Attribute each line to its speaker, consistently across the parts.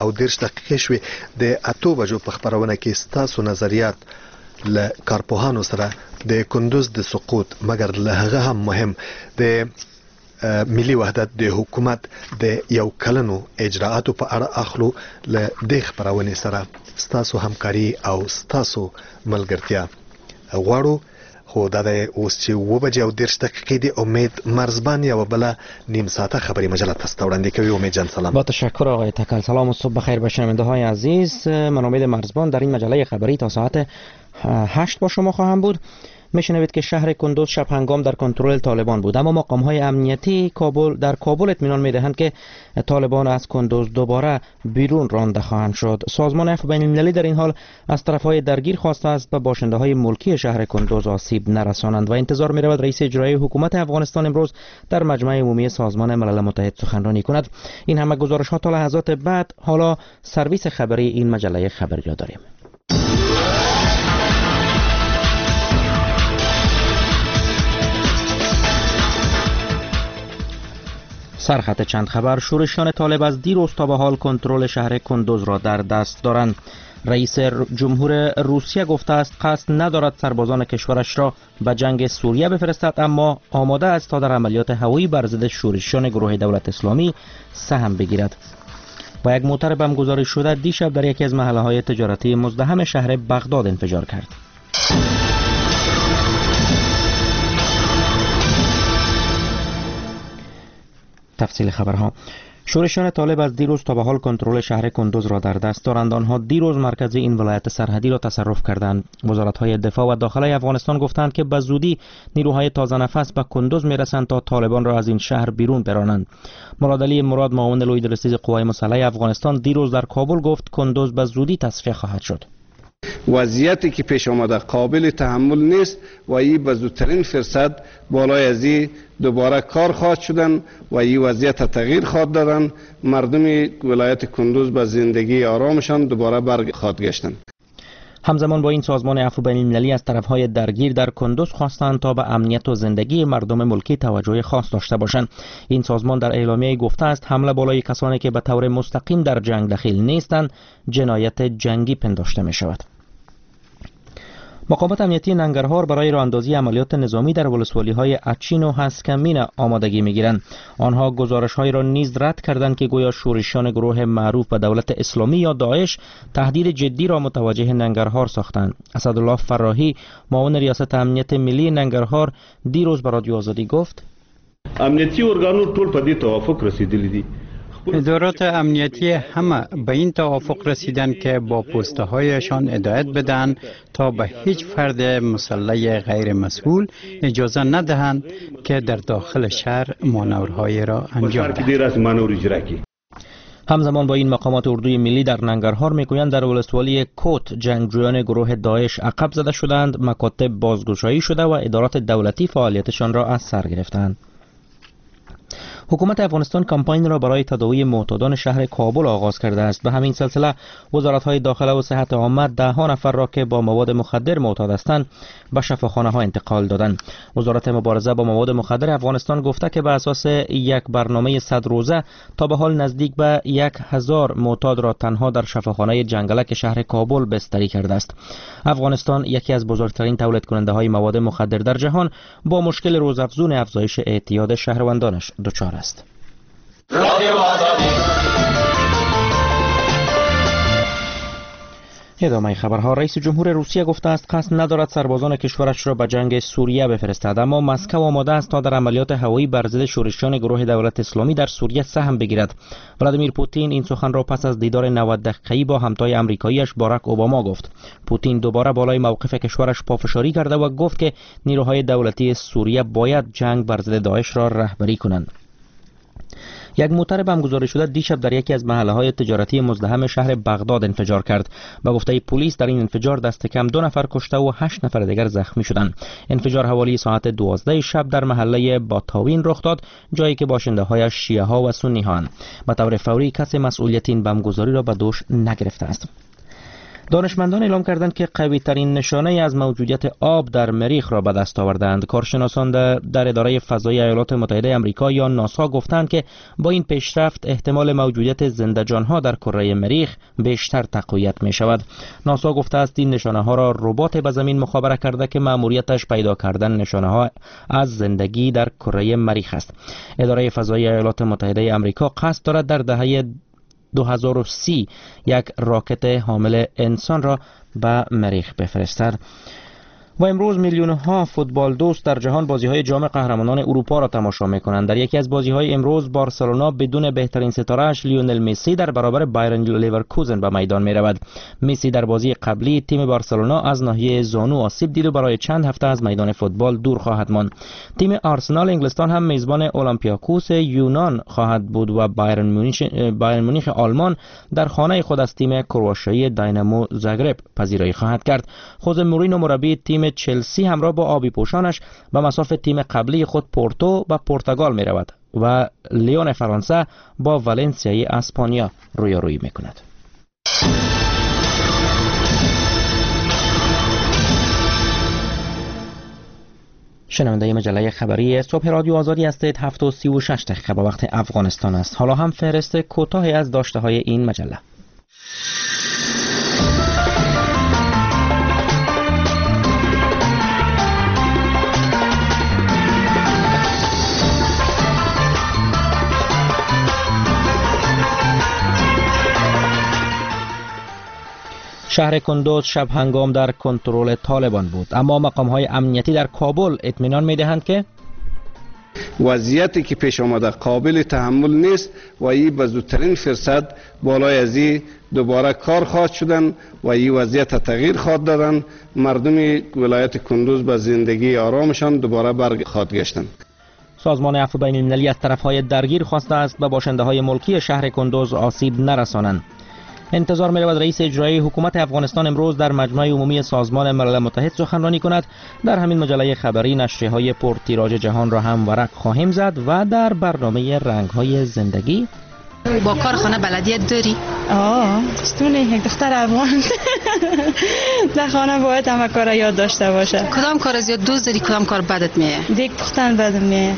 Speaker 1: او 10 دقیقې شوې د 8 بجو په خبرونه کې ستاسو نظریات ل کارپوهانو سره د کندوز د سقوط مګر له هغه هم مهم د ملي وحدت د حکومت د یو کلنو اجراءاتو په اړه اخلو له د خبرونه سره ستاسو همکاري او ستاسو ملګرتیا غواړو. خو دا د اوس چې 10 دقیقې دی امید مرزبان یا بلا نیم ساعته خبری مجله تاسو وړاندې کوي. امید جان سلام.
Speaker 2: با تشکر آقای تکل. سلام و صبح بخیر به شنونده‌های عزیز. من امید مرزبان در این مجله خبری تا ساعت 8 با شما خواهم بود. میشنوید که شهر کندوز شب هنگام در کنترل طالبان بود، اما مقام‌های امنیتی در کابل اطمینان می‌دهند که طالبان از کندوز دوباره بیرون رانده خواهند شد. سازمان عفو بین‌المللی در این حال از طرف‌های درگیر خواسته است به باشنده‌های ملکی شهر کندوز آسیب نرسانند و انتظار می‌رود رئیس اجرایی حکومت افغانستان امروز در مجمع عمومی سازمان ملل متحد سخنرانی کند. این همه گزارش‌ها تا لحظات بعد. حالا سرویس خبری این مجله خبری را داریم. سرخط چند خبر. شورشیان طالب از دیروز تا به حال کنترل شهر کندوز را در دست دارند. رئیس جمهور روسیه گفته است قصد ندارد سربازان کشورش را به جنگ سوریه بفرستد، اما آماده است تا در عملیات هوایی بر ضد شورشیان گروه دولت اسلامی سهم بگیرد. و یک موتر بم گذاری شده دیشب در یکی از محله‌های تجارتی مزدحم شهر بغداد انفجار کرد. تفصیل خبرها. شورشیان طالب از دیروز تا به حال کنترل شهر کندوز را در دست دارند. آنها دیروز مرکز این ولایت سرحدی را تصرف کردند. وزارت‌های دفاع و داخلی افغانستان گفتند که به زودی نیروهای تازه نفس به کندوز میرسند تا طالبان را از این شهر بیرون برانند. مراد علی مراد معاون لویدرسیز قوای مسلحه افغانستان دیروز در کابل گفت کندوز به زودی تصفیه خواهد شد.
Speaker 3: وضعیتی که پیش آمده قابل تحمل نیست و این به زودترین فرصت بالای از این دوباره کار خواهد شدن و این وضعیت تغییر خواهد دادن. مردم ولایت کندوز به زندگی آرامشان دوباره برخواهد گشتن.
Speaker 2: همزمان با این سازمان عفو بین‌المللی از طرف‌های درگیر در کندوز خواستند تا به امنیت و زندگی مردم ملکی توجه خاص داشته باشند. این سازمان در اعلامیه گفته است حمله بالای کسانی که به طور مستقیم در جنگ دخیل نیستند جنایت جنگی پنداشته می شود. مقامات امنیتی ننگرهار برای راه اندازی عملیات نظامی در ولسوالی‌های اچین و هسکمین آمادگی می‌گیرند. آنها گزارش‌هایی را نیز رد کردند که گویا شورشیان گروه معروف به دولت اسلامی یا داعش تهدید جدی را متوجه ننگرهار ساختند. اسدالله فراهی معاون ریاست امنیت ملی ننگرهار دیروز به رادیو آزادی گفت:
Speaker 4: امنیتی ارگانو ټول په دې توافق رسیدلی دي.
Speaker 5: ادارات امنیتی همه به این توافق رسیدن که با پوسته هایشان هدایت بدن تا به هیچ فرد مسلح غیر مسئول اجازه ندهند که در داخل شهر مانورهای را انجام دهند.
Speaker 2: همزمان با این مقامات اردوی ملی در ننگرهار میگویند در ولسوالی کوت جنگجویان گروه داعش عقب زده شدند، مکاتب بازگشایی شده و ادارات دولتی فعالیتشان را از سر گرفتند. حکومت افغانستان کمپاین را برای تداوی معتادان شهر کابل آغاز کرده است. به همین سلسله وزارت‌های داخله و صحت عامه 10 نفر را که با مواد مخدر معتاد هستند به شفاخانه‌ها انتقال دادند. وزارت مبارزه با مواد مخدر افغانستان گفته که به اساس یک برنامه 100 روزه تا به حال نزدیک به 1000 معتاد را تنها در شفاخانه جنگلک شهر کابل بستری کرده است. افغانستان یکی از بزرگترین تولید کننده های مواد مخدر در جهان با مشکل روزافزون افزایش اعتیاد شهروندانش دچار است. ادامه خبرها. رئیس جمهور روسیه گفته است قصد ندارد سربازان کشورش را به جنگ سوریه بفرستد، اما مسکو آماده است تا در عملیات هوایی بر ضد شورشیان گروه دولت اسلامی در سوریه سهم بگیرد. ولادیمیر پوتین این سخن را پس از دیدار 90 دقیقه‌ای با همتای آمریکایی‌اش باراک اوباما گفت. پوتین دوباره بالای موقف کشورش پافشاری کرده و گفت که نیروهای دولتی سوریه باید جنگ بر ضد داعش را رهبری کنند. یک موتر بم گذاری شده دیشب در یکی از محله‌های تجارتی مزدحم شهر بغداد انفجار کرد. به گفته پلیس در این انفجار دست کم 2 نفر کشته و 8 نفر دیگر زخمی شدند. انفجار حوالی ساعت 12 شب در محله باتاوین رخ داد، جایی که باشنده‌هایش شیعه‌ها و سنی‌ها اند. به طور فوری کسی مسئولیت این بم گذاری را به دوش نگرفته است. دانشمندان اعلام کردند که قوی ترین نشانه از موجودیت آب در مریخ را به دست آوردند. کارشناسان در اداره فضایی ایالات متحده آمریکا یا ناسا گفتند که با این پیشرفت احتمال موجودیت زنده جانها در کره مریخ بیشتر تقویت می شود. ناسا گفته است این نشانه ها را ربات به زمین مخابره کرده که مأموریتش پیدا کردن نشانه ها از زندگی در کره مریخ است. اداره فضایی ایالات متحده آمریکا قصد دارد در دهه 2030 یک راکت حامل انسان را به مریخ بفرستد. و امروز میلیون‌ها فوتبال دوست در جهان بازی‌های جام قهرمانان اروپا را تماشا می‌کنند. در یکی از بازی‌های امروز بارسلونا بدون بهترین ستاره‌اش لیونل مسی در برابر بایرن لیورکوزن به میدان می‌رود. مسی در بازی قبلی تیم بارسلونا از ناحیه زانو آسیب دید و برای چند هفته از میدان فوتبال دور خواهد ماند. تیم آرسنال انگلستان هم میزبان اولمپیاکوس یونان خواهد بود و بایرن مونیخ آلمان در خانه خود از تیم کرواشیایی داینامو زاگرب پذیرایی خواهد کرد. خوزه مورینو مربی تیم چلسی همراه با آبی پوشانش به مصاف تیم قبلی خود پورتو و پرتغال می رود و لیون فرانسه با والنسیای اسپانیا رویارویی می کند. شنونده مجله خبری صبح رادیو آزادی هستید. 7:36 دقیقه به وقت افغانستان است. حالا هم فهرست کوتاهی از داشته های این مجله. شهر کندوز شب هنگام در کنترل طالبان بود، اما مقام‌های امنیتی در کابل اطمینان می‌دهند که
Speaker 3: وضعیتی که پیش آمده قابل تحمل نیست و این به زودترین فرصت بالای از این دوباره کار خواهد شدن و این وضعیت تغییر خواهد دادن. مردم ولایت کندوز به زندگی آرامشان دوباره برخواهد گشتن.
Speaker 2: سازمان عفو بین المللی از طرف‌های درگیر خواسته است به باشنده‌های ملکی شهر کندوز آسیب نرسانند. انتظار می‌رود رئیس اجرایی حکومت افغانستان امروز در مجمع عمومی سازمان ملل متحد سخنرانی کند. در همین مجله خبری نشریه‌های پرتیراژ جهان را هم ورق خواهیم زد و در برنامه رنگ‌های زندگی
Speaker 6: با کارخانه بلدیت داری؟
Speaker 7: ستونه یک دختر افغان در خانه باید همه کار یاد داشته باشه.
Speaker 6: کدام کار زیاد دوست داری، کدام کار بدت میاد؟
Speaker 7: دیگ پختن بدم میاد.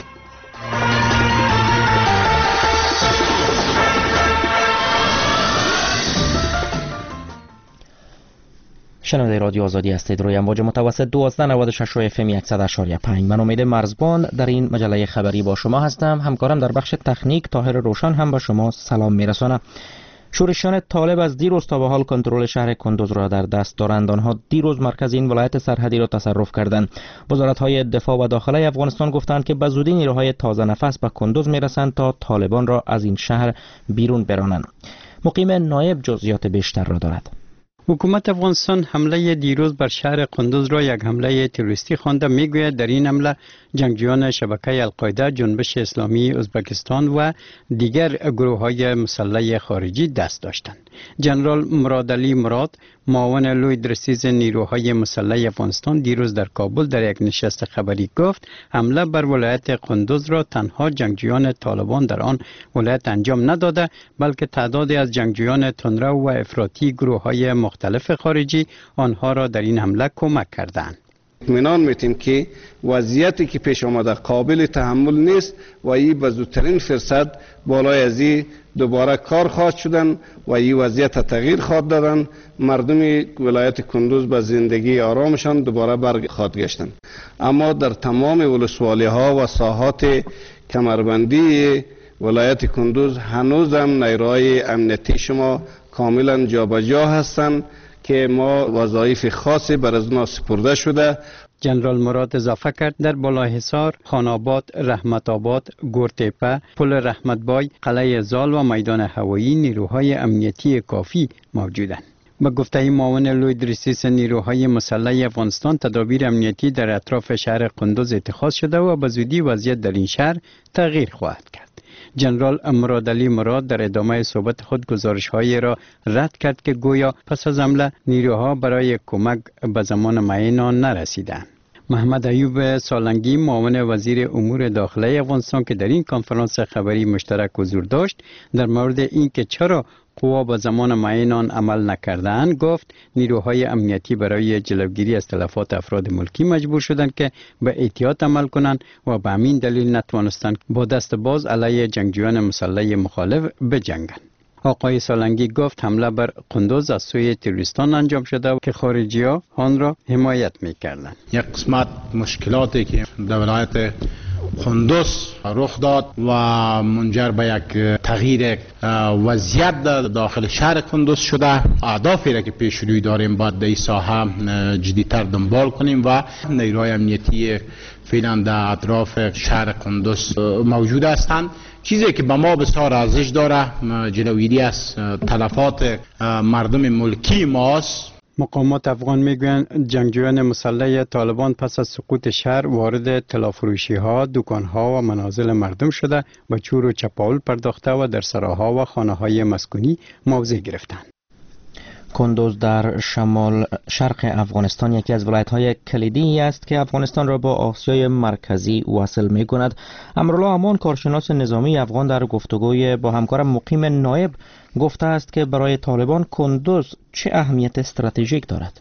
Speaker 2: شنونده رادیو آزادی هستید. روی امواج متوسط 1296 و FM 100.5. من امید مرزبان در این مجله خبری با شما هستم. همکارم در بخش تکنیک طاهر روشن هم با شما سلام میرسانم. شورشیان طالب از دیروز تا به حال کنترل شهر کندوز را در دست دارند. آنها دیروز مرکز این ولایت سرحدی را تصرف کردند. وزارت‌های دفاع و داخله افغانستان گفتند که به زودی نیروهای تازه نفس به کندوز میرسند تا طالبان را از این شهر بیرون برانند. مقیم نایب جزئیات بیشتر را دارد.
Speaker 5: حکومت افغانستان حمله دیروز بر شهر قندوز را یک حمله تروریستی خوانده. میگوید در این حمله جنگجویان شبکه القاعده، جنبش اسلامی ازبکستان و دیگر گروه‌های مسلح خارجی دست داشتند. جنرال مرادعلی مراد، معاون لوی درسیز نیروهای مسلح افغانستان، دیروز در کابل در یک نشست خبری گفت حمله بر ولایت قندوز را تنها جنگجویان طالبان در آن ولایت انجام نداده، بلکه تعدادی از جنگجویان تندرو و افراطی گروه‌های مختلف خارجی آنها را در این حمله کمک کردند.
Speaker 3: اطمینان میتیم که وضعیتی که پیش آمده قابل تحمل نیست و این به زودترین فرصت بالای از این دوباره کار خواهد شدن و این وضعیت تغییر خواهد دادن. مردم ولایت کندوز به زندگی آرامشان دوباره برخواهد گشتن. اما در تمام ولسوالی ها و ساحات کمربندی ولایت کندوز هنوز هم نیروهای امنیتی شما کاملا جابجا هستند که ما وظایف خاصی بر از ما سپرده شده.
Speaker 5: جنرال مراد اضافه کرد در بالاحصار، خاناباد، رحمت آباد، گورتپه، پل رحمتبای، قلعه زال و میدان هوایی نیروهای امنیتی کافی موجودند. به گفته معاون لوی درسیس نیروهای مسلح افغانستان، تدابیر امنیتی در اطراف شهر قندوز اتخاذ شده و به زودی وضعیت در این شهر تغییر خواهد کرد. جنرال مرادعلی مراد در ادامه صحبت خود گزارش‌هایی را رد کرد که گویا پس از حمله نیروها برای کمک به زمان معین نرسیدند. محمد ایوب سالنگی، معاون وزیر امور داخله افغانستان که در این کنفرانس خبری مشترک حضور داشت، در مورد اینکه چرا قوا به زمان معین آن عمل نکردند، گفت نیروهای امنیتی برای جلوگیری از تلفات افراد ملکی مجبور شدند که به احتیاط عمل کنند و به همین دلیل نتوانستند با دست باز علیه جنگجویان مسلح مخالف بجنگند. آقای سالنگی گفت حمله بر قندوز از سوی تروریستان انجام شده که خارجی‌ها آن را حمایت می‌کردند.
Speaker 8: یک قسمت مشکلاتی که در ولایت قندوز رخ داد و منجر به یک تغییر وضعیت داخل شهر قندوز شده، اهدافی را که پیش روی داریم باید در این ساحه جدی‌تر دنبال کنیم و نیروهای امنیتی فعلا در اطراف شهر قندوز موجود هستند. چیزی که به ما بسیار ارزش داره جلوگیری از تلفات مردم ملکی ماست.
Speaker 5: مقامات افغان میگویند جنگجویان مسلح طالبان پس از سقوط شهر وارد طلافروشی ها، دکان ها و منازل مردم شده و چور و چپاول پرداخته و در سراها و خانه های مسکونی موضع گرفتند.
Speaker 2: کندوز در شمال شرق افغانستان یکی از ولایت‌های کلیدی است که افغانستان را با آسیای مرکزی وصل می‌کند. امرالله امان، کارشناس نظامی افغان، در گفتگوی با همکارم مقیم نایب گفته است که برای طالبان کندوز چه اهمیت استراتژیک دارد.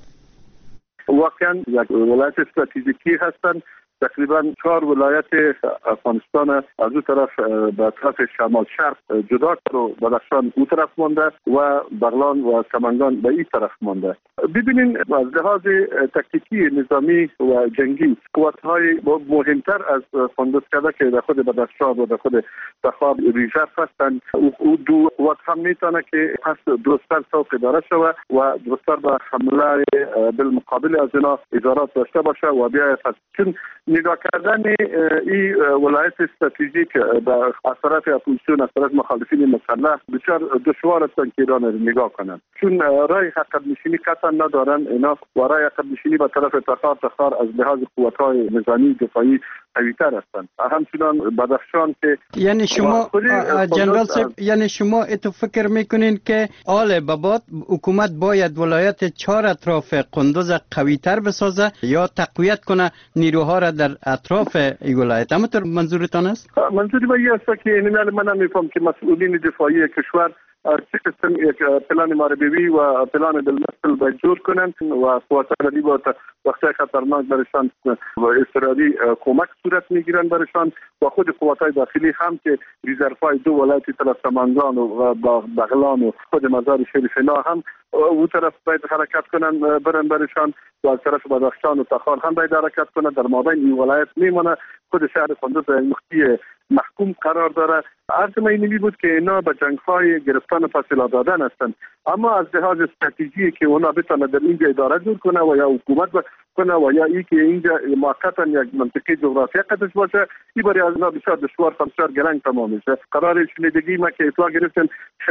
Speaker 9: واقعا یک ولایت استراتژیکی هستند. تقریبا 4 ولایت افغانستان از اون طرف به طرف شمال شرق جدا کرد و بدخشان اون طرف مانده و بغلان و سمنگان به این طرف مانده. ببینین از لحاظ تکتیکی نظامی و جنگی قوت‌های مهمتر از قندوز کرده که در خود بدخشان و در خود تخار ریزرو هستند. او دو قوت هم میتونه که پس درستر سوق اداره شود و درستر به حمله بالمقابل از اینا ادارات داشته باشه و بیاید چون نگاه کردن این ولایت استراتژیک به اثرات اپوزیسیون، اثرات مخالفین مسلح بسیار دشوار است که ایران نگاه کنند، چون رای عقب نشینی قطعا ندارن اینا و رای عقب نشینی به طرف تخار از لحاظ قوت‌های نظامی دفاعی قوی‌تر هستند. همچنان بدخشان که
Speaker 5: یعنی شما جنرال صاحب، یعنی شما اتو فکر میکنین که آل بابات حکومت باید ولایت 4 اطراف قندوز قوی‌تر بسازه یا تقویت کنه نیروها را در اطراف این ولایت؟ همونطور منظورتان است؟
Speaker 9: منظوری من این است که من نمیفهم که مسئولین دفاعی کشور چه قسم یک پلان ماربیوی و پلان بالمثل باید جور کنند و قوات‌های ردی با وقتی خطرناک برشان و استرادی کمک صورت میگیرند برشان و خود قوات‌های داخلی هم که ریزرفای 2 ولایت طرف سمنگان و بغلان و خود مزار شریف اینا هم او طرف باید حرکت کنند برن برشان و از طرف بدخشان و تخار هم باید حرکت کنند. در مابین این ولایت میمونه خود شهر قندوز مخفی محکوم قرار داره. عرض من اینمی بود که اینا به جنگ‌های گرفتن و فاصله دادن هستند، اما از لحاظ استراتژی که اونا بتونه در اینجا اداره جور کنه و یا حکومت کنه و یا ای که اینجا موقتا یک منطقه جغرافیایی قدش باشه، این برای از اینا بسیار دشوار و بسیار گرنگ تمام میشه. قرار شنیدگی ما که اطلاع گرفتیم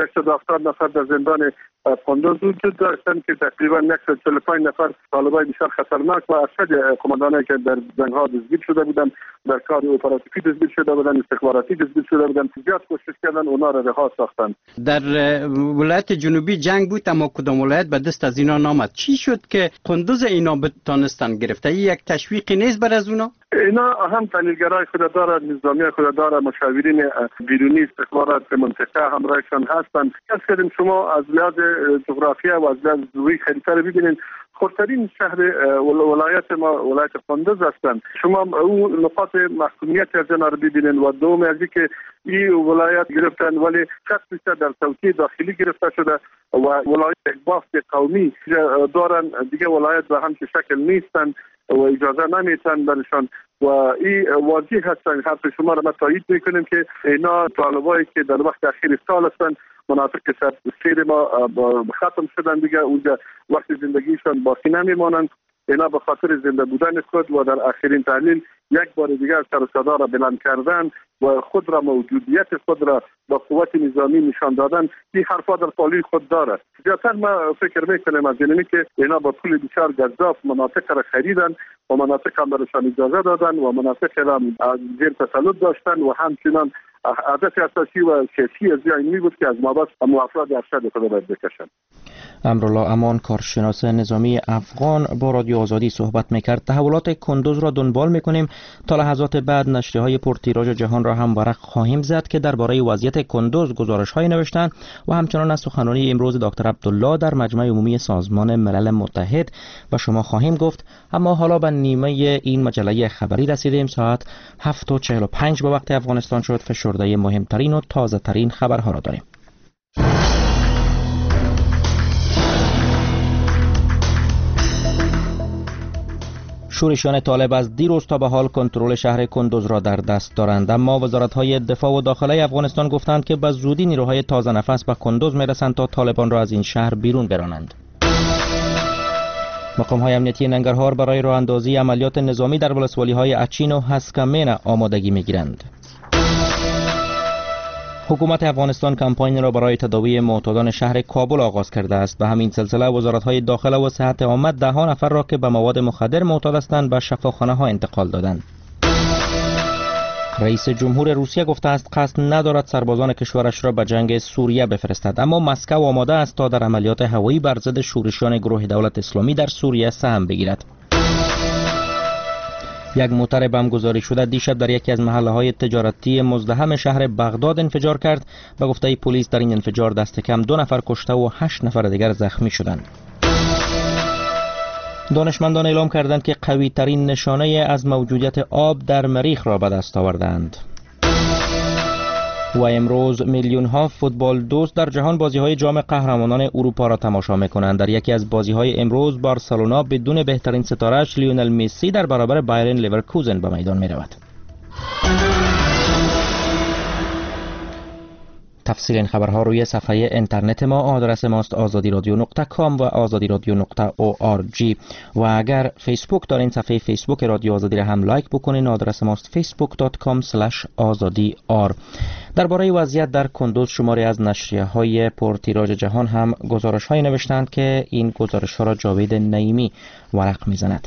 Speaker 9: 670 نفر در زندان قندوز وجود داشتن که تقریبا 145 نفر طالبای بسیار خطرناک و ارشد قماندانایی که در جنگ‌ها دستگیر شده بودن، در کار اپراتیوی دستگیر شده بودن، استخباراتی دستگیر شده بودن، زیاد کوشش کردن اونا را رها ساختن.
Speaker 5: در ولایت جنوبی جنگ بود اما کدام ولایت به دست از اینا نامد. چی شد که قندوز اینا بتونستن گرفته؟ یک تشویقی نیست بر از اونا؟
Speaker 9: اینا هم تحلیلگرای خود داره، نظامی خود داره، مشاورین بیرونی استخبارات منطقه همراهشان هستند. از کردیم شما از لحاظ جغرافیا و از لحاظ روی خریطه رو ببینید خردترین شهر ولایت ما ولایت قندوز هستند. شما او نقاط محکومیت از اینا رو ببینید و دوم از اینکه این ولایت گرفتن ولی 60% در توطئه داخلی گرفته شده و ولایت یک بافت قومی دارن، دیگه ولایت به همچین شکل نیستن و اجازه نمیتن برشان و این واضح هستن. حرف شما را ما تایید میکنیم که اینا طالبایی که در وقت اخیر سال هستن مناطق سیر ما ختم شدن، دیگه اونجا وقت زندگیشان باقی نمیمانند. اینا به خاطر زنده بودن خود و در آخرین تحلیل یک بار دیگر سر و صدا را بلند کردن و خود را موجودیت خود را با قوت نظامی نشان دادن، این حرفا در پالوی خود دارد. زیادتر ما فکر میکنیم از اینمی که اینا با پول بسیار گزاف مناطق را خریدن و مناطق هم برشان اجازه دادن و مناطق را زیر تسلط داشتن و همچنان هدف اساسی و سیاسی از اینمی بود که از ما بس افراد ارشد خود باید بکشن.
Speaker 2: امرالله امان کارشناس نظامی افغان با رادیو آزادی صحبت میکرد. تحولات کندوز را دنبال میکنیم. تا لحظات بعد نشریه‌های پرتیراژ جهان را هم ورق خواهیم زد که درباره وضعیت کندوز گزارش‌هایی نوشتند و همچنان از سخنرانی امروز دکتر عبدالله در مجمع عمومی سازمان ملل متحد و شما خواهیم گفت. اما حالا به نیمه این مجله خبری رسیدیم. ساعت 7:45 به وقت افغانستان شد. فشرده مهمترین و تازه ترین خبرها را داریم. شورشیان طالب از دیروز تا به حال کنترل شهر کندوز را در دست دارند، اما وزارت‌های دفاع و داخلی افغانستان گفتند که به زودی نیروهای تازه نفس به کندوز میرسند تا طالبان را از این شهر بیرون برانند. مقام‌های امنیتی ننگرهار برای راه اندازی عملیات نظامی در ولسوالی‌های اچین و هسکمین آمادگی می‌گیرند. حکومت افغانستان کمپاین را برای تداوی معتادان شهر کابل آغاز کرده است. به همین سلسله وزارت‌های داخله و صحت عامه 10 نفر را که به مواد مخدر معتاد هستند به شفاخانه‌ها انتقال دادند. رئیس جمهور روسیه گفته است قصد ندارد سربازان کشورش را به جنگ سوریه بفرستد، اما مسکو آماده است تا در عملیات هوایی بر ضد شورشیان گروه دولت اسلامی در سوریه سهم بگیرد. یک موتر بمبگذاری شده دیشب در یکی از محله‌های تجارتی مزدحم شهر بغداد انفجار کرد. به گفته پلیس در این انفجار دست کم 2 نفر کشته و 8 نفر دیگر زخمی شدند. دانشمندان اعلام کردند که قوی ترین نشانه از موجودیت آب در مریخ را به دست آوردند. و امروز میلیون ها فوتبال دوست در جهان بازی‌های جام قهرمانان اروپا را تماشا می‌کنند. در یکی از بازی‌های امروز بارسلونا بدون بهترین ستاره‌اش لیونل مسی در برابر بایرن لیورکوزن به میدان می‌رود. تفصیل این خبرها روی صفحه اینترنت ما. آدرس ماست azadi.com و azadi.org و اگر فیسبوک دارین صفحه فیسبوک رادیو آزادی را هم لایک بکنین. آدرس ماست facebook.com/azadi.r. درباره وضعیت در کندوز شماری از نشریه‌های پرتیراژ جهان هم گزارش‌هایی نوشتند که این گزارش‌ها را جاوید نعیمی ورق می‌زند.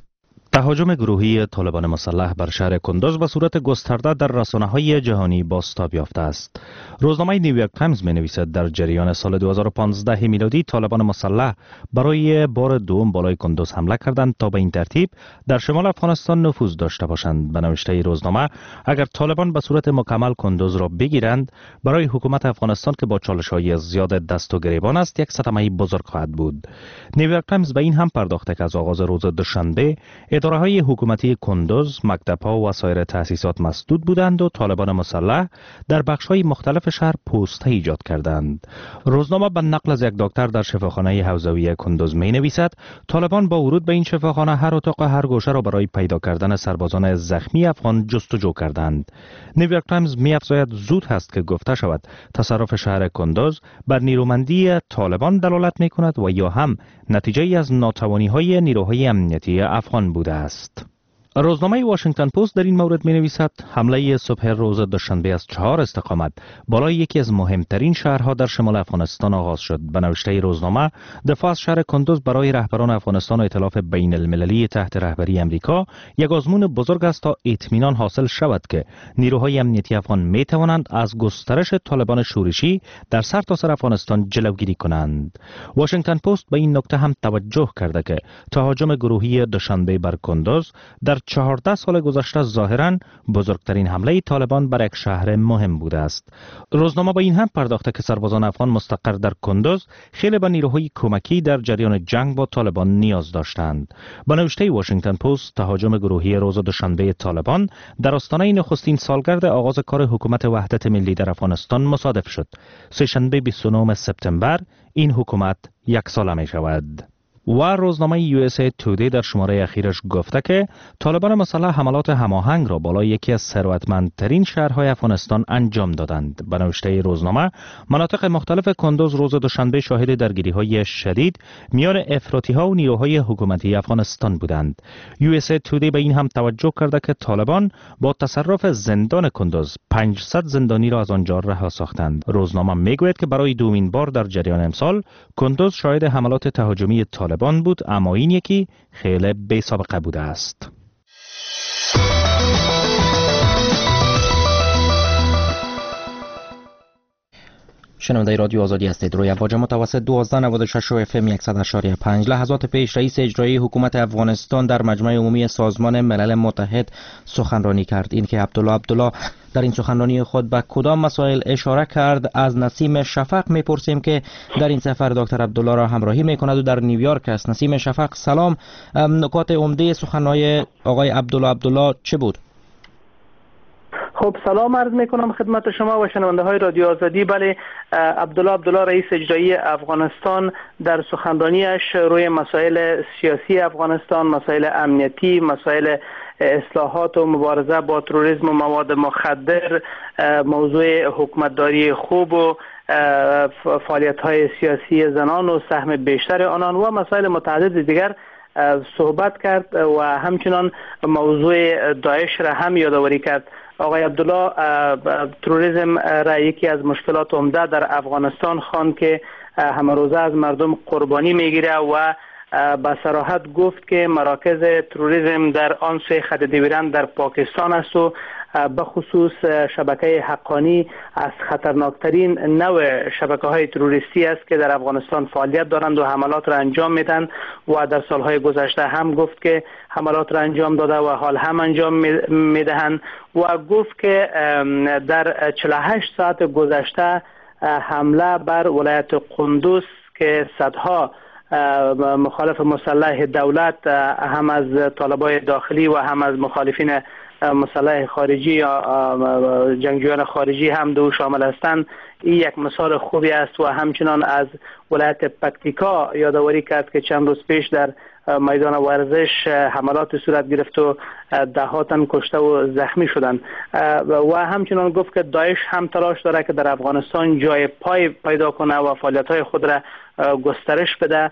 Speaker 10: تهاجم گروهی طالبان مسلح بر شهر کندوز به صورت گسترده در رسانه‌های جهانی بازتاب یافته است. روزنامه نیویورک تایمز می‌نویسد در جریان سال 2015 میلادی طالبان مسلح برای بار دوم بالای کندوز حمله کردند تا به این ترتیب در شمال افغانستان نفوذ داشته باشند. به نوشته روزنامه اگر طالبان به صورت مکمل کندوز را بگیرند برای حکومت افغانستان که با چالش‌های زیاد دست و گریبان است یک صدمه بزرگ خواهد بود. نیویورک تایمز به این هم پرداخته که از آغاز روز دوشنبه اداره‌های حکومتی کندوز، مکتب‌ها و سایر تأسیسات مسدود بودند و طالبان مسلح در بخش‌های مختلف شهر پوسته ایجاد کردند. روزنامه به نقل از یک دکتر در شفاخانه حوزوی کندوز می‌نویسد طالبان با ورود به این شفاخانه هر اتاق هر گوشه را برای پیدا کردن سربازان زخمی افغان جستجو کردند. نیویورک تایمز می‌افزاید زود هست که گفته شود تصرف شهر کندوز بر نیرومندی طالبان دلالت می‌کند و یا هم نتیجه از ناتوانی‌های نیروهای امنیتی افغان بوده است. روزنامه واشنگتن پست در این مورد می نویسد حمله صبح روز دوشنبه از 4 استقامت بالای یکی از مهمترین شهرها در شمال افغانستان آغاز شد. به نوشته روزنامه دفاع از شهر کندوز برای رهبران افغانستان و ائتلاف بین المللی تحت رهبری امریکا یک آزمون بزرگ است تا اطمینان حاصل شود که نیروهای امنیتی افغان می توانند از گسترش طالبان شورشی در سرتاسر افغانستان جلوگیری کنند. واشنگتن پست به این نکته هم توجه کرده که تهاجم گروهی دوشنبه بر کندوز در 14 سال گذشته ظاهراً بزرگترین حمله طالبان بر یک شهر مهم بوده است. روزنامه با این هم پرداخته که سربازان افغان مستقر در کندوز خیلی به نیروهای کمکی در جریان جنگ با طالبان نیاز داشتند. به نوشته واشنگتن پست تهاجم گروهی روز دوشنبه طالبان در آستانه نخستین سالگرد آغاز کار حکومت وحدت ملی در افغانستان مصادف شد. سه‌شنبه 29 سپتامبر این حکومت یک ساله می شود. و روزنامه USA Today در شماره اخیرش گفته که طالبان مسلح حملات هماهنگ را بالای یکی از ثروتمندترین شهرهای افغانستان انجام دادند. به نوشته روزنامه مناطق مختلف کندوز روز دوشنبه شاهد درگیری‌های شدید میان افراطی‌ها و نیروهای حکومتی افغانستان بودند. USA Today به این هم توجه کرده که طالبان با تصرف زندان کندوز 500 زندانی را از آنجا رها ساختند. روزنامه میگوید که برای دومین بار در جریان امسال کندوز شاهد حملات تهاجمی طالبان بود، اما این یکی خیلی بی سابقه بوده است.
Speaker 2: شنونده رادیو آزادی هستید. روی امواج متوسط 1296 و FM 100.5. لحظات پیش رئیس اجرایی حکومت افغانستان در مجمع عمومی سازمان ملل متحد سخنرانی کرد. این که عبدالله در این سخنرانی خود به کدام مسائل اشاره کرد، از نسیم شفق میپرسیم که در این سفر دکتر عبدالله را همراهی میکند و در نیویورک است. نسیم شفق سلام. نکات عمده سخنرانی آقای عبدالله چه بود؟
Speaker 11: خب سلام عرض میکنم خدمت شما و شنونده های رادیو آزادی. بله، عبدالله رئیس اجرایی افغانستان در سخنرانیش روی مسائل سیاسی افغانستان، مسائل امنیتی، مسائل اصلاحات و مبارزه با تروریسم و مواد مخدر، موضوع حکومتداری خوب و فعالیت های سیاسی زنان و سهم بیشتر آنان و مسائل متعدد دیگر صحبت کرد و همچنان موضوع داعش را هم یادآوری کرد. آقای عبدالله تروریسم را یکی از مشکلات عمده در افغانستان خواند که همه روزه از مردم قربانی میگیره و با صراحت گفت که مراکز تروریسم در آن سوی خط دیویران در پاکستان است و به خصوص شبکه حقانی از خطرناکترین نوع شبکه های تروریستی است که در افغانستان فعالیت دارند و حملات را انجام میدن و در سالهای گذشته هم گفت که حملات را انجام داده و حال هم انجام میدهند و گفت که در 48 ساعت گذشته حمله بر ولایت قندوز که صدها مخالف مسلح دولت هم از طالبای داخلی و هم از مخالفین مسلح خارجی یا جنگجویان خارجی هم دو شامل هستند، این یک مثال خوبی است. و همچنان از ولایت پکتیکا یادآوری کرد که چند روز پیش در میدان ورزش حملات صورت گرفت و ده‌ها تن کشته و زخمی شدند و همچنان گفت که داعش هم تلاش داره که در افغانستان جای پای پیدا کنه و فعالیت‌های خود را گسترش بده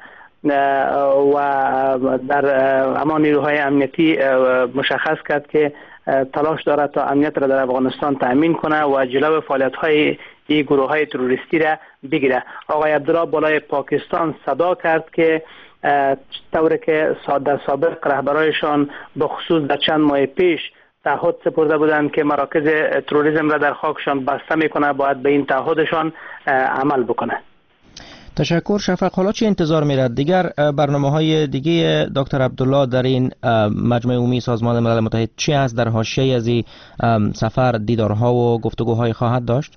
Speaker 11: و در اما نیروهای امنیتی مشخص کرد که تلاش دارد تا امنیت را در افغانستان تأمین کنه و جلو فعالیت‌های این گروه‌های تروریستی را بگیره. آقای عبدالله بالای پاکستان صدا کرد که طوری که در سابق رهبرایشان به خصوص در چند ماه پیش تعهد سپرده بودند که مراکز تروریسم را در خاکشان بسته میکنه، باید به این تعهدشان عمل بکنه.
Speaker 2: تشکر شفق. حالا چه انتظار میرد؟ دیگر برنامه‌های دیگه دکتر عبدالله در این مجمع عمومی سازمان ملل متحد چی است؟ در حاشیه از این سفر دیدارها و گفتگوهای خواهد داشت؟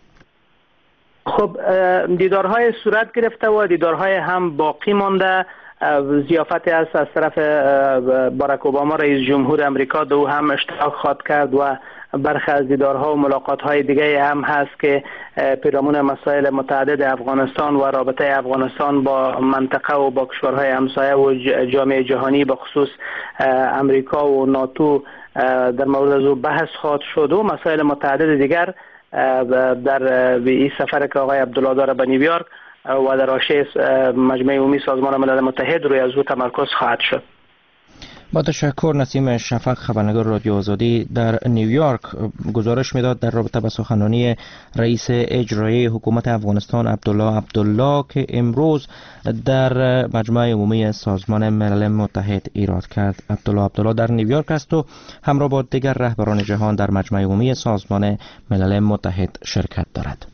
Speaker 11: خب دیدارهای صورت گرفته و دیدارهای هم باقی مانده. ضیافتی است از طرف باراک اوباما رئیس جمهور امریکا، دو هم اشتراک خواهد کرد و برخی از دیدارها و ملاقات‌های دیگه هم هست که پیرامون مسائل متعدد افغانستان و رابطه افغانستان با منطقه و با کشورهای همسایه و جامعه جهانی به خصوص امریکا و ناتو در مورد از او بحث خواهد شد و مسائل متعدد دیگر در این سفر که آقای عبدالله داره به نیویورک و در حاشیه مجمع عمومی سازمان ملل متحد روی از او تمرکز خواهد شد.
Speaker 2: با تشکر. نسیم شفق، خبرنگار رادیو آزادی در نیویورک، گزارش میداد در رابطه با سخنرانی رئیس اجرایی حکومت افغانستان عبدالله که امروز در مجمع عمومی سازمان ملل متحد ایراد کرد. عبدالله در نیویورک است و همراه با دیگر رهبران جهان در مجمع عمومی سازمان ملل متحد شرکت دارد.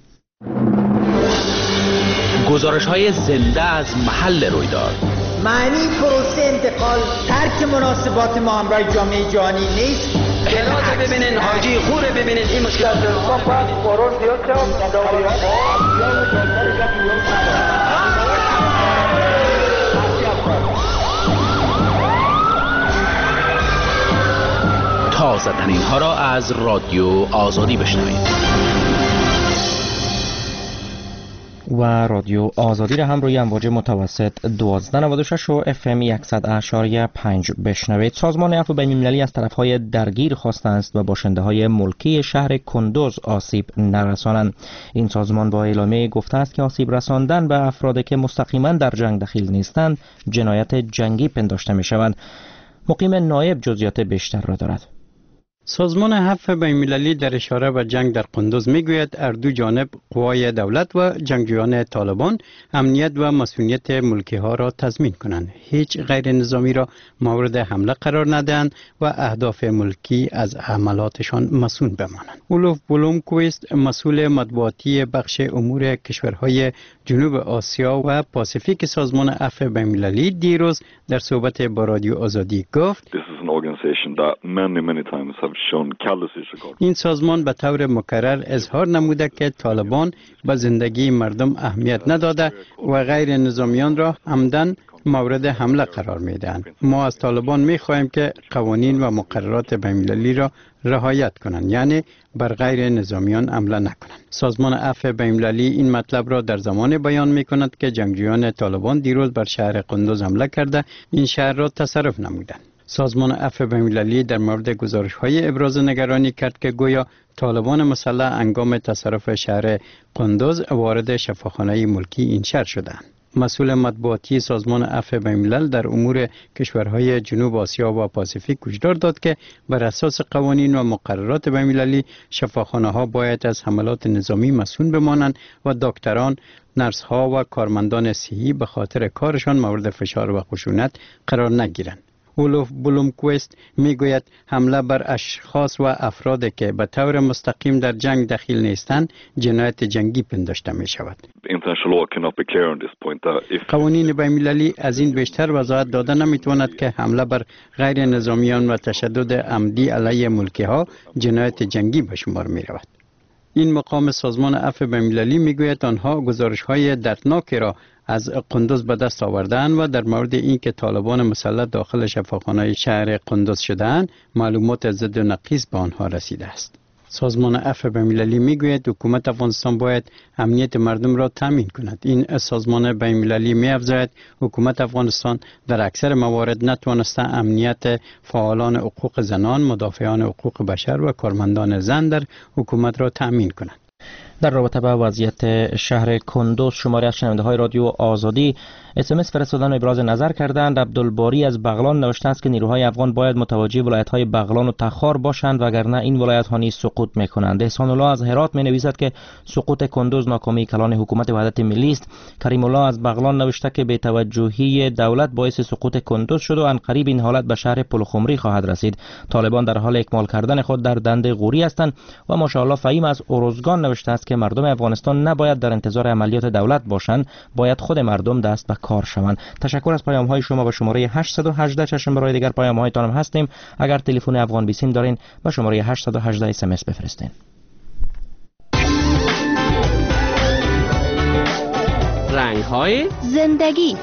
Speaker 12: گزارش‌های زنده از محل رویداد.
Speaker 13: معنی پروسه انتقال ترک مناسبات ما همراه جامعه جهانی نیست.
Speaker 12: کنات ببینین، حاجی خوره ببینین، این مشکلات تازه ترین ها را از رادیو آزادی بشنوید.
Speaker 2: و رادیو آزادی را هم روی امواج متوسط 1296 و FM 100.5 بشنوید. سازمان عفو بین‌المللی از طرف‌های درگیر خواسته است و باشنده‌های ملکی شهر کندوز آسیب نرسانند. این سازمان با اعلامیه گفته است که آسیب رساندن به افرادی که مستقیما در جنگ دخیل نیستند جنایت جنگی پنداشته می‌شود. مقیم نایب جزئیات بیشتر را دارد.
Speaker 5: سازمان عفو بین‌المللی در اشاره به جنگ در قندوز میگوید اردو جانب قوای دولت و جنگجویان طالبان امنیت و مسئولیت ملکی ها را تضمین کنند، هیچ غیر نظامی را مورد حمله قرار ندهند و اهداف ملکی از عملاتشان مسئول بمانند. اولوف بلومکویست مسئول مطبوعاتی بخش امور کشورهای جنوب آسیا و پاسیفیک سازمان عفو بین‌المللی دیروز در صحبت با رادیو آزادی گفت این سازمان به طور مکرر اظهار نموده که طالبان به زندگی مردم اهمیت نداده و غیر نظامیان را عمدن مورد حمله قرار میدهند. ما از طالبان میخواهیم که قوانین و مقررات بین‌المللی را رعایت کنند، یعنی بر غیر نظامیان حمله نکنند. سازمان عفو بین‌المللی این مطلب را در زمان بیان میکند که جنگجویان طالبان دیروز بر شهر قندوز حمله کرده این شهر را تصرف نمودند. سازمان عفو بین‌المللی در مورد گزارش‌های ابراز نگرانی کرد که گویا طالبان مسلح هنگام تصرف شهر قندوز وارد شفاخانه ملکی این شهر شدند. مسئول مطبوعاتی سازمان عفو بین‌الملل در امور کشورهای جنوب آسیا و پاسیفیک هشدار داد که بر اساس قوانین و مقررات بین‌المللی شفاخانه‌ها باید از حملات نظامی مسئول بمانند و دکتران، نرس‌ها و کارمندان صحی به خاطر کارشان مورد فشار و خشونت قرار نگیرند. اولوف بلومکویست میگوید حمله بر اشخاص و افرادی که به طور مستقیم در جنگ دخیل نیستند جنایت جنگی پنداشته می شود. قوانین بین‌المللی از این بیشتر وضاحت داده نمیتواند که حمله بر غیر نظامیان و تشدد عمدی علیه ملکی ها جنایت جنگی به شمار می رود. این مقام سازمان عفو بین‌المللی میگوید آنها گزارش‌های دردناکی را از قندوز به دست آوردند و در مورد اینکه طالبان مسلح داخل شفاخانه شهر قندوز شدند معلومات ضد و نقیض به آنها رسیده است. سازمان عفو بین‌المللی میگوید حکومت افغانستان باید امنیت مردم را تامین کند. این سازمان بین‌المللی می‌افزاید حکومت افغانستان در اکثر موارد نتوانسته امنیت فعالان حقوق زنان، مدافعان حقوق بشر و کارمندان زن در حکومت را تامین کند.
Speaker 2: در رابطه با وضعیت شهر کندوز شماری از شنونده های رادیو آزادی SMS فرستادن و ابراز نظر کردند. عبدالباری از بغلان نوشته است که نیروهای افغان باید متوجه ولایت‌های بغلان و تخار باشند وگرنه این ولایت‌ها نیز سقوط می‌کنند. احسان الله از هرات می‌نویسد که سقوط کندوز ناکامی کلان حکومت وحدت ملی است. کریم الله از بغلان نوشته که بی‌توجهی دولت باعث سقوط کندوز شد و عنقریب این حالت به شهر پلخمری خواهد رسید. طالبان در حال اکمال کردن خود در دند غوری هستند و ماشاءالله فهیم از اروزگان نوشته است که مردم افغانستان نباید در انتظار عملیات دولت باشند، باید خود مردم دست به کار شوند. تشکر از پیام های شما. به شماره 818 چشم برای دیگر پیام هایتان هم هستیم. اگر تلفن افغان بیسیم دارین به شماره 818 SMS بفرستین.
Speaker 12: رنگ های
Speaker 14: زندگی.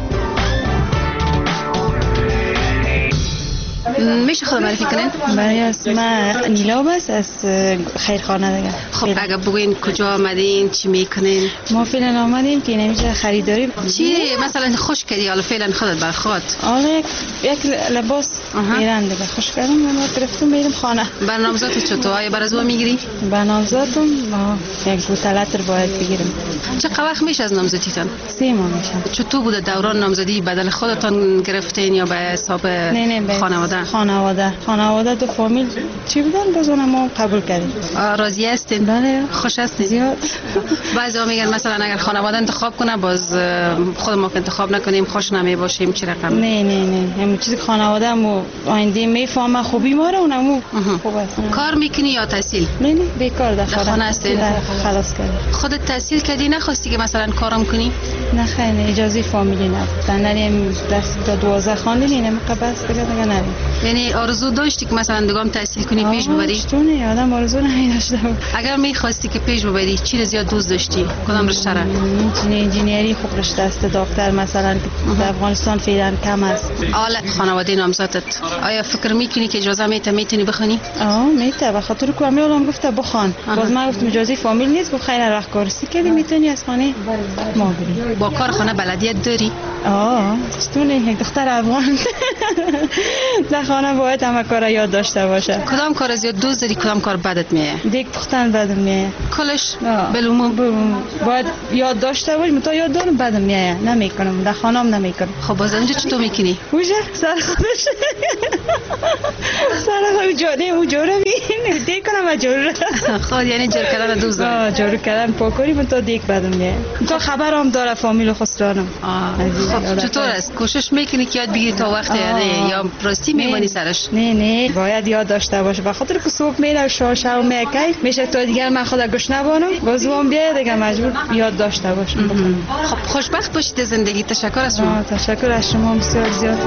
Speaker 6: میشه خود معرفی کنین؟
Speaker 7: برای اسم نیلاب است از خیرخانه دیگه.
Speaker 6: خب اگه بگوین کجا آمدین، چی میکنین؟
Speaker 7: ما فعلا آمدیم که نمیشه خریداری.
Speaker 6: چی مثلا خوش کردی حالا فعلا خودت بر خود؟
Speaker 7: حالا یک لباس ایران دیگه خوش کردم و گرفتم میرم خانه.
Speaker 6: برنامه‌زات چطور؟ آیا برازو میگیری؟
Speaker 7: برنامه‌زاتم یک بوتلاتر باید بگیرم.
Speaker 6: چه وقت میشه از نامزدیتون؟
Speaker 7: 3 ماه میشه.
Speaker 6: چطور بوده دوران نامزدی؟ بدل خودتون گرفتین یا به حساب خانواده؟
Speaker 7: خانواده دو فامیل چی بودن بازم ما قبول کردیم.
Speaker 6: راضی هستین؟
Speaker 7: بله.
Speaker 6: خوش هستین؟
Speaker 7: زیاد.
Speaker 6: بعضیا میگن مثلا اگر خانواده انتخاب کنه باز خود ما که انتخاب نکنیم خوش نمی باشیم چی رقم؟
Speaker 7: نه همون چیزی خانواده مو آینده میفهمه خوبی ما رو اونمو خوب است.
Speaker 6: کار میکنی یا تحصیل؟
Speaker 7: نه بیکار در
Speaker 6: خانه هستین؟
Speaker 7: خلاص کردم.
Speaker 6: خودت تحصیل کردی نخواستی که مثلا کارم کنی؟
Speaker 7: نه خیلی اجازه فامیلی ندادن. نریم درس تا 12 خواندیم اینم قبض دیگه نریم.
Speaker 6: یعنی آرزو داشتی که مثلا دگام تحصیل کنی پیش ببری؟
Speaker 7: چونه آدم آرزو نداشته.
Speaker 6: اگر می‌خواستی که پیش ببری چی رو زیاد دوست داشتی؟ کدام رشته را؟
Speaker 7: انجینیری خوب رشته است. دکتر مثلا در افغانستان فعلا کم است.
Speaker 6: حالا خانواده نامزدت آیا فکر می‌کنی که اجازه میتونی بخونی؟
Speaker 7: میته به خاطر کامیالم گفته بخوان. باز من گفتم اجازه فامیل نیست. گفت خیر وقت کارسی کردی میتونی از خانه ما بری.
Speaker 6: با کار خانه بلدیت داری؟
Speaker 7: ستونه یک دختر افغان در خانه باید همه کار یاد داشته باشه.
Speaker 6: کدام کار زیاد دوست داری، کدام کار بدت میه؟
Speaker 7: دیگه پختن بدم میه.
Speaker 6: کلش بالعموم
Speaker 7: باید یاد داشته باش. متا یاد دارم بدم میه، نمیکنم در خانم نمیکنم.
Speaker 6: خب باز اونجا چطور میکنی؟
Speaker 7: اوجا سر خودش سر خود جوره او جوره بین دیگه کنم و جوره
Speaker 6: خود یعنی جور کردن دوست دارم.
Speaker 7: جور کردن پاکاری متا دیگه بدم میه. تو خبرم داره فامیل خسرانم.
Speaker 6: خب چطور است؟ کوشش میکنی که یاد بگیری تا وقت یا راستی میمونی سرش؟
Speaker 7: نه باید یاد داشته باشه. به خاطر که صبح میره شو میکای میشه تو دیگر من خدا گوش نبانم بازوام بیاد دیگه مجبور یاد داشته باشم.
Speaker 6: خب خوشبخت باشید زندگی. تشکر از شما.
Speaker 7: تشکر از شما بسیار زیاد.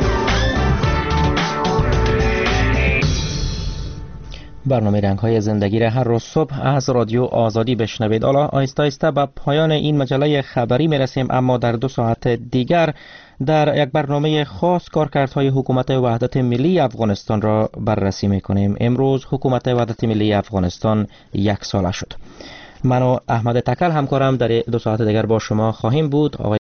Speaker 2: برنامه رنگ‌های زندگی را هر روز صبح از رادیو آزادی بشنوید. حالا آهسته آهسته به پایان این مجله خبری میرسیم، اما در 2 ساعت دیگر در یک برنامه خاص کارکردهای حکومت وحدت ملی افغانستان را بررسی میکنیم. امروز حکومت وحدت ملی افغانستان 1 ساله شد. من و احمد تکل همکارم در 2 ساعت دیگر با شما خواهیم بود.